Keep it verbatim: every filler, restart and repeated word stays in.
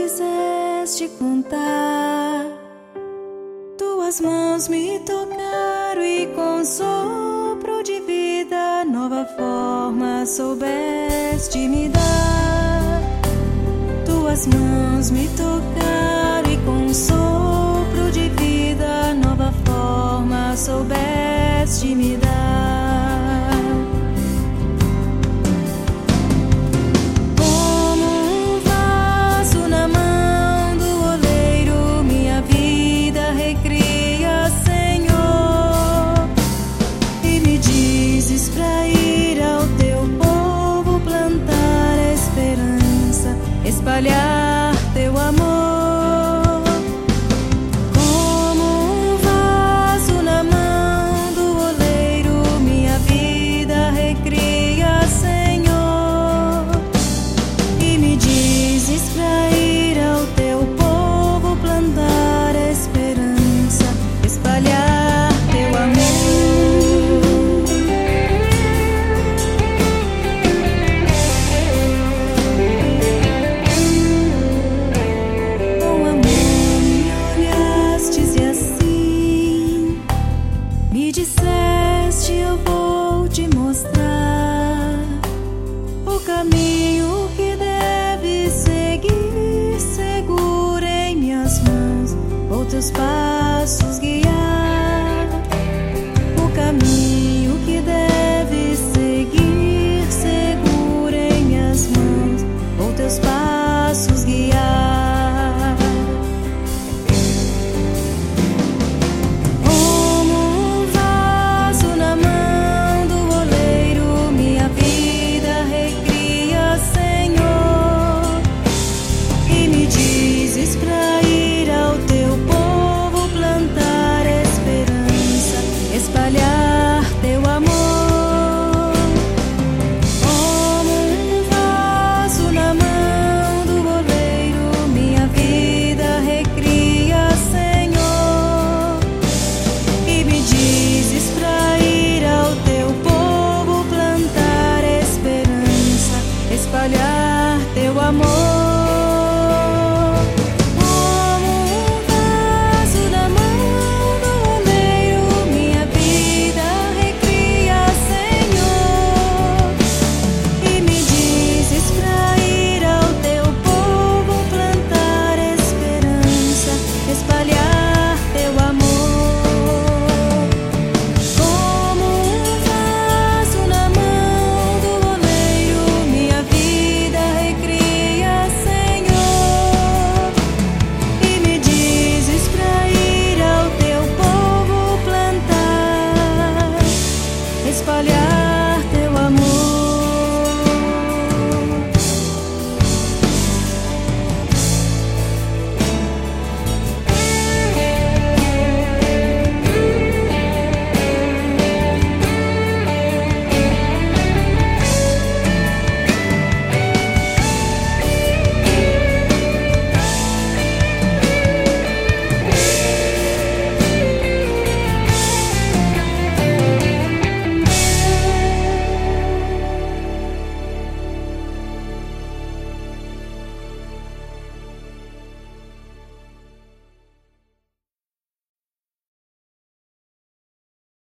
quiseste contar. Tuas mãos me tocaram e com sopro de vida nova forma soubeste me dar. Tuas mãos me tocaram e com sopro de vida nova forma soubeste me dar. Espalhar teu amor como um vaso na mão do oleiro. Minha vida recria, Senhor, e me dizes pra ir ao teu povo plantar esperança, espalhar teu amor. Me disseste, eu vou te mostrar o caminho que deves seguir. Segura em minhas mãos, vou teus passos guiar.